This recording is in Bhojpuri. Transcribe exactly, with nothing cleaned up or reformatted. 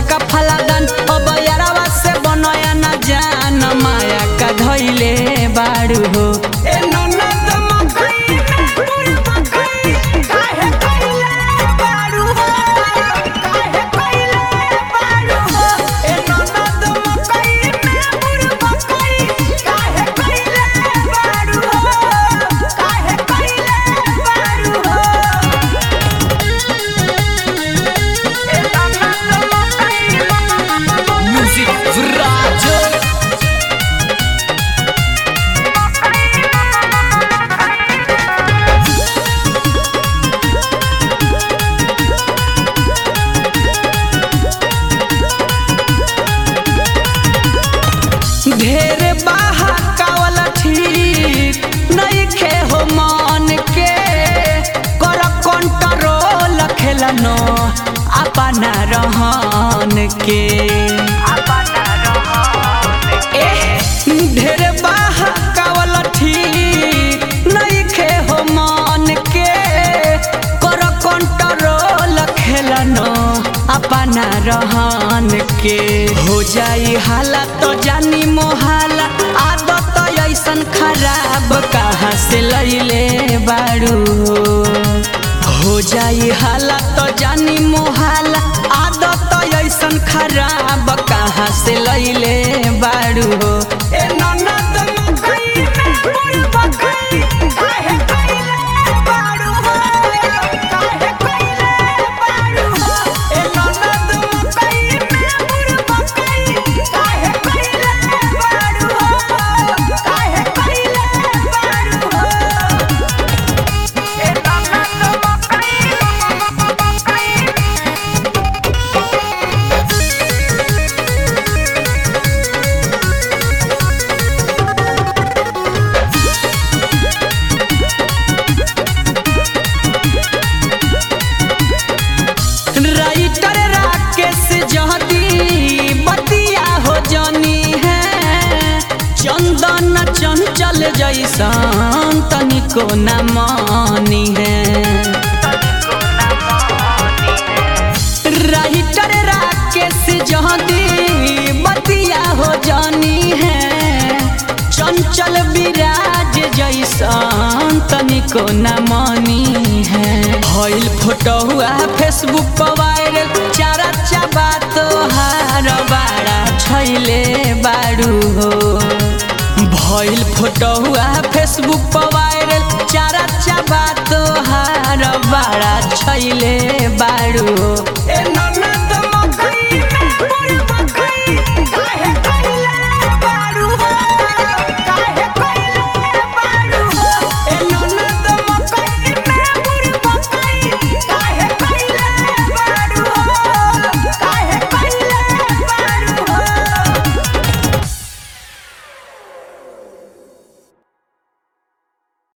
का फलादान अब यारावा से बनया ना जान माया का धइले बाड़ू हो ए ननद मकई में पुर मकई काहे कइले बाड़ू हो काहे कइले बाड़ू हो ए ननद मकई में पुर मकई काहे कइले बाड़ू हो काहे कइले बाड़ू हो ए ननद मकई म्यूजिक राज ढेर बहकावल ठीक नइखे हो मन के कर कंट्रोल खेलनो अपना रहन के ढेर बहकावल ठीक नइखे हो मन के कर कंट्रोल खेलनो अपना रहन के हो जाई हालत तो जानी मोहाला आदत ऐसन खराब कहाँ से लैले बाड़ू हो जाई हालत तो जानी मोहाला आदत ऐसन खराब कहाँ से लैले बाड़ू हो ए ननद मकई में पुर मकई काहे कइले बाड़ू हो काहे कइले बाड़ू हो ए ननद मकई में पुर मकई काहे कइले बाड़ू हो काहे कइले बाड़ू हो ए ननद मकई राइटर राकेश जहदी बतिया हो जानी है चंदन चंचल जैसन तनिको न मानी है राइटर राकेश जहदी बतिया हो जानी है चंचल विराज जैसन तनिको न मानी है भइल फोटो हुआ फेसबुक पर वायरल चारा चाबा तोहार बाड़ा छैले बाड़ू हो भइल फोटो हुआ फेसबुक पर वायरल चारा